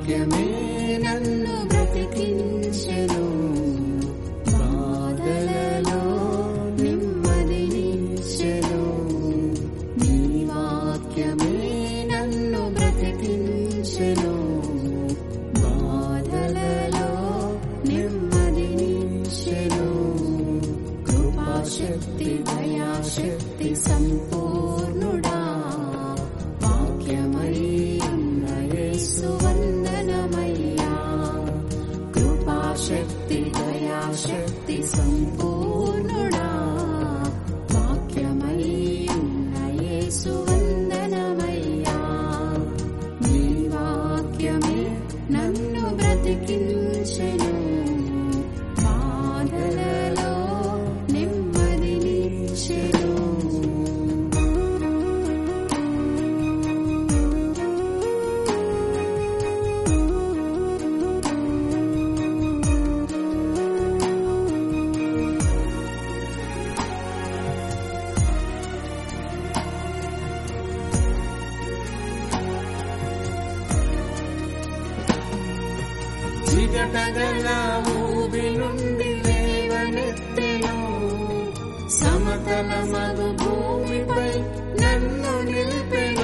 వాక్యమే నన్ను బ్రతికించెను, బాధలలో నెమ్మదినిచ్చెను. నీ వాక్యమే నన్ను బ్రతికించెను, బాధలలో నెమ్మదినిచ్చెను. కృపాశక్తి దయాశక్తి సంపూర్ణుడా, వాక్యమై ఉన్న యేసు వందనమయ్యా. కృపాశక్తి దయాశక్తి సంపూర్ణుడా, వాక్యమై ఉన్న యేసు వందనమయ్యా. నీ వాక్యమే నన్ను బ్రతికించెను, బాధలలో నెమ్మదినిచ్చెను. చిగటగల ఊబి నుండి లేవనెత్తెను, సమతల మగు భూమిపై నన్ను నిలిపెను.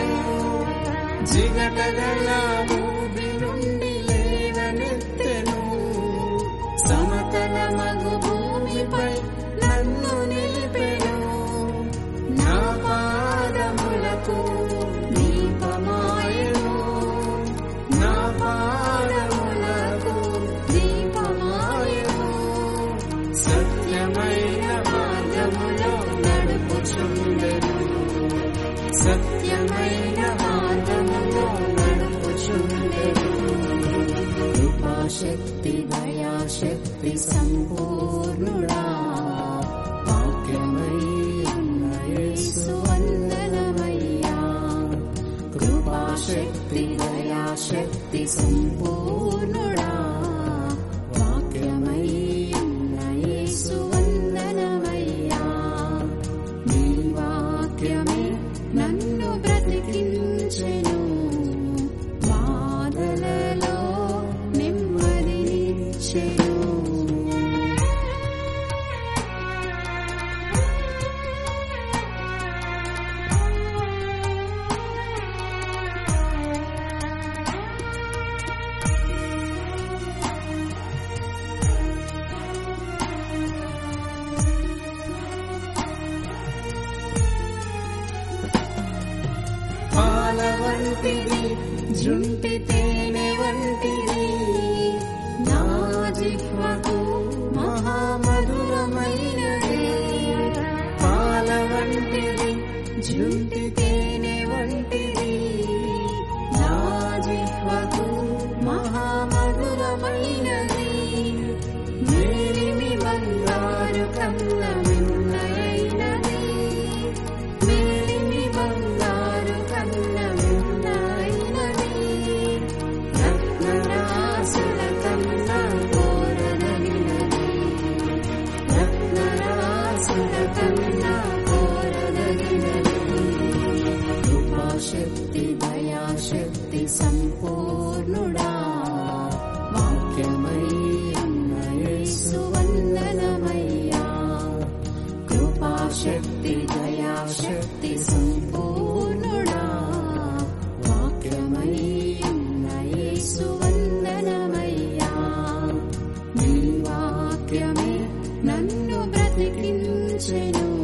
జిగటగల ఊబి నుండి లేవనెత్తెను, సమతల మగు భూమిపై నన్ను నిలిపెను. నా పాదములకు దీపమాయెను, నా పాదములకు దీపమాయెను. సత్యమైన మార్గములో నడుపుచుండెను, సత్యమైన మార్గములో నడుపుచుండెను. కృపాశక్తి దయాశక్తి సంపూర్ణుడా, వాక్యమై ఉన్న యేసు వందనమయ్యా. కృపాశక్తి దయాశక్తి సంపూర్ణుడా, వాక్యమై ఉన్న యేసు వందనమయ్యా. నీ వాక్యమే నన్ను బ్రతికించెను, బాధలలో నెమ్మదినిచ్చెను. పాల వంటిది జుంటి తేనె వంటిది, నా జిహ్వకు మహామధురమైనది. పాల వంటిది జుంటి తేనె వంటిది, నా జిహ్వకు మహామధురమైనది. మేలిమి బంగారు కన్న మిన్నైనది, మేలిమి బంగారు కన్న మిన్నైనది. రత్నరాసుల కన్నా కోరదగినది, రత్నరాసుల కన్నా కోరదగినది. కృపాశక్తి దయాశక్తి సంపూర్ణుడా, వాక్యమై ఉన్న యేసు వందనమయ్యా. కృపాశక్తి దయాశక్తి సంపూర్ణుడా, వాక్యమై ఉన్న యేసు వందనమయ్యా. నీ వాక్యమే నన్ను బ్రతికించెను,